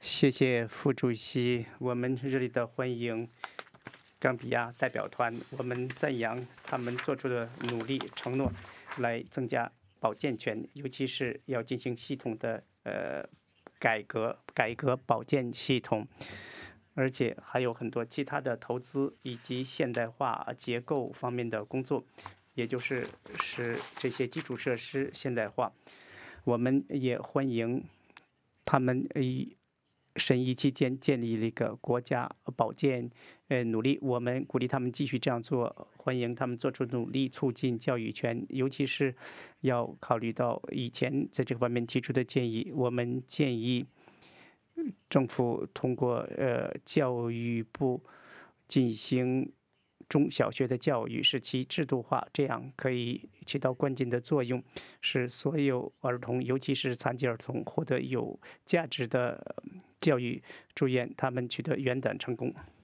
谢谢副主席，我们热烈的欢迎冈比亚代表团，我们赞扬他们做出的努力承诺，来增加保健权，尤其是要进行系统的改革保健系统，而且还有很多其他的投资以及现代化结构方面的工作，也就是使这些基础设施现代化。我们也欢迎他们审议期间建立了一个国家保健努力，我们鼓励他们继续这样做，欢迎他们做出努力，促进教育权，尤其是要考虑到以前在这方面提出的建议。我们建议政府通过教育部进行中小学的教育，使其制度化，这样可以起到关键的作用，使所有儿童，尤其是残疾儿童，获得有价值的教育，祝愿他们取得圆满成功。